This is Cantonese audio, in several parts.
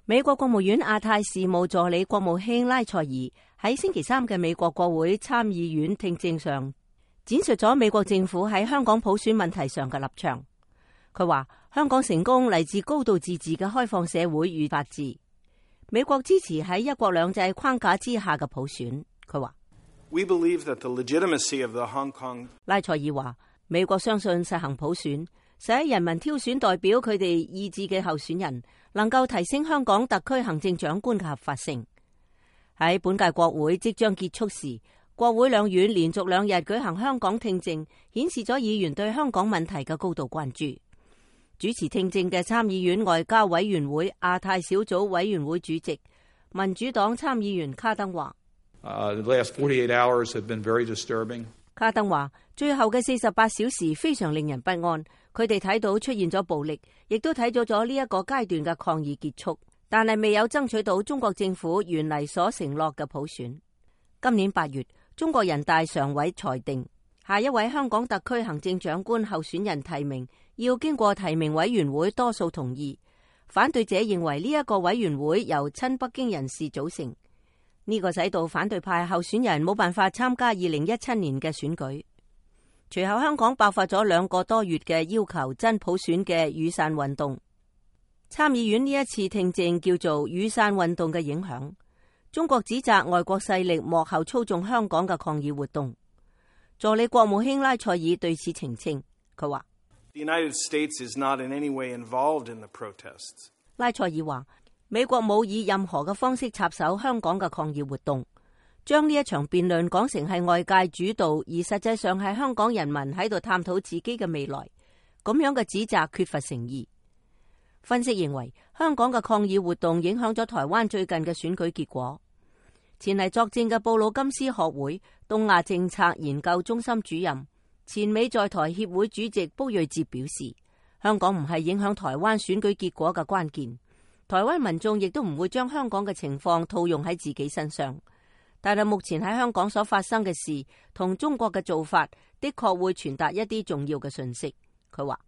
美國國務院亞太事務助理國務卿拉塞爾喺星期三嘅美國國會參議院聽證上展述咗美國政府喺香港普選問題上嘅立場。佢話香港成功嚟自高度自治嘅開放社會與法治，美國支持喺一國兩制框架之下嘅普選。佢話拉塞爾話美國相信實行普選，使人民挑選代表佢哋意志嘅候選人，能夠提升香港特區行政長官嘅合法性。喺本屆國會即將結束時，國會兩院連續2日舉行香港聽證，顯示咗議員對香港問題嘅高度關注。主持聽證嘅參議院外交委員會亞太小組委員會主席民主黨參議員卡登話卡登話最後嘅48小時非常令人不安，佢哋睇到出現咗暴力，亦都睇咗呢一個階段嘅抗議結束，但係未有爭取到中國政府原嚟所承諾嘅普選。今年8月，中國人大常委裁定下一位香港特區行政長官候選人提名要經過提名委員會多數同意，反對者認為呢一個委員會由親北京人士組成，呢個使到反對派候選人冇辦法參加2017年嘅選舉。隨後香港爆發咗2個多月嘅要求真普選嘅雨傘運動。參議院呢一次聽證叫做雨傘運動嘅影響，中國指責外國勢力幕後操縱香港嘅抗議活動。助理國務卿拉塞爾對此澄清，佢話拉塞爾話美國冇以任何嘅方式插手香港嘅抗議活動，將呢一場辯論講成係外界主導，而實際上係香港人民喺度探討自己嘅未來，咁樣嘅指責缺乏誠意。分析認為香港嘅抗議活動影響咗台灣最近嘅選舉結果。前嚟作證嘅布魯金斯學會東亞政策研究中心主任、前美在台協會主席卜睿哲表示，香港唔係影響台灣選舉結果嘅關鍵，台灣民眾亦都唔會將香港嘅情況套用喺自己身上。但係目前喺香港所發生嘅事同中國嘅做法的確會傳達一啲重要嘅信息。佢話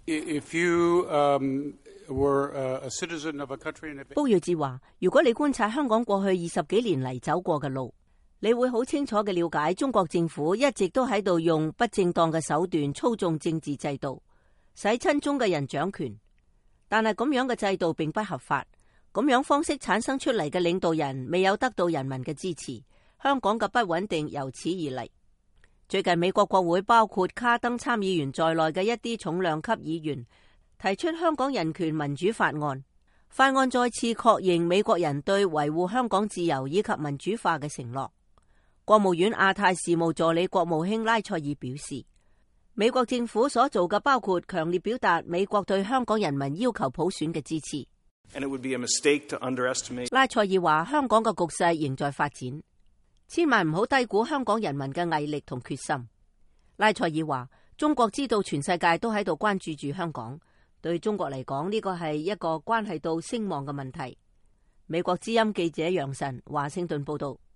卜睿哲話，如果你觀察香港過去20幾年嚟走過嘅路，你會好清楚嘅了解中國政府一直都喺度用不正當嘅手段操縱政治制度，使親中嘅人掌權。但係咁樣嘅制度並不合法，咁樣方式產生出嚟嘅領導人未有得到人民嘅支持，香港嘅不穩定由此而嚟。最近美國國會包括卡登參議員在內嘅一啲重量級議員提出香港人權民主法案，法案再次確認美國人對維護香港自由以及民主化嘅承諾。國務院亞太事務助理國務卿拉塞爾表示，美國政府所做嘅包括強烈表達美國對香港人民要求普選嘅支持。拉塞爾話，香港嘅局勢仍在發展，千萬唔好低估香港人民嘅毅力同決心。拉塞爾話，中國知道全世界都喺度關注住香港，對中國嚟講呢個係一個關係到聲望嘅問題。美國之音記者楊晨華盛頓報道。